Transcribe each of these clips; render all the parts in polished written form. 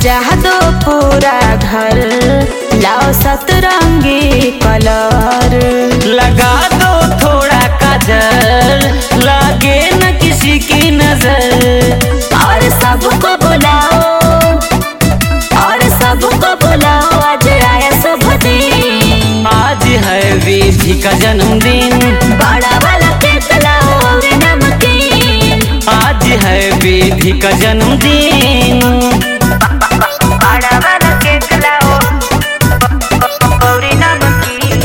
सजा दो पूरा घर, लाओ सतरंगी कलर। लगा दो थोड़ा काजल, लागे न किसी की नजर। और सबको बुलाओ, और सबको बुलाओ, आज आया शुभ दिन। आज है विधि का जन्मदिन, बड़ा वाला केक लाओ और नमकीन। आज है विधि का जन्मदिन। बड़ा वाला केक लाओ और नमकीन।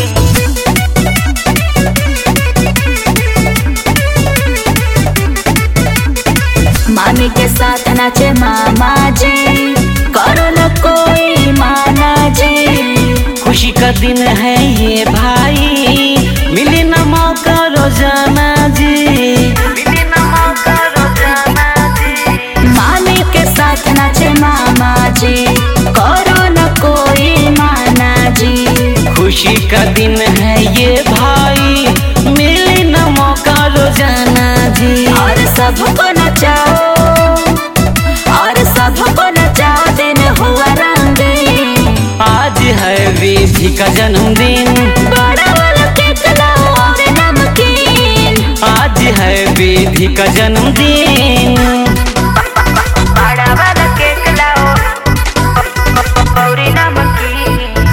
मामी के साथ नाचे मामा जी, करो न कोई माना जी। खुशी का दिन है ये भाई, मिले न मौका रोजाना जी। मिले न मौका रोजाना जी। मामी के साथ नाचे मामा जी, करो न कोई माना जी। खुशी का दिन है ये भाई, मिले न मौका रोजाना जी। और सबको नचाओ, और सबको नचाओ, दिन हुआ रंगीन। आज है विधि का जन्मदिन, बड़ा वाला केक लाओ और नमकीन। आज है विधि का जन्मदिन। बड़ा वाला केक लाओ और नमकीन।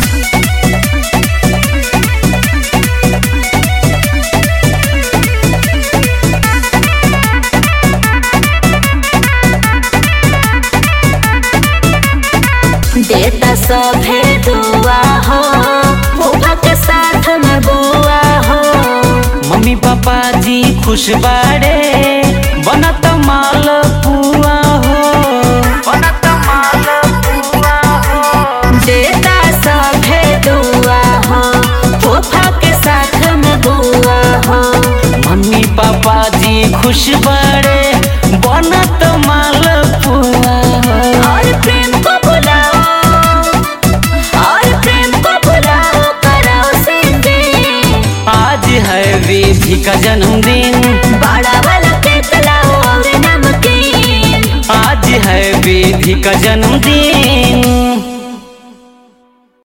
देता सभे दुआ हो, फूफा के साथ में बुआ हो। मम्मी पापा जी खुश बाड़े, बनत माल पुआ हो। बनत माल पुआ हो। देता सभे दुआ हो, फूफा के साथ में बुआ हो। मम्मी पापा जी खुश बाड़े, बनत माल पुआ हो। और प्रेम को बुलाओ, और प्रेम को बुलाओ, कराओ सिंगिंग। आज है विधि का जन्मदिन, बड़ा वाला केक लाओ और नमकीन। आज है विधि का जन्मदिन।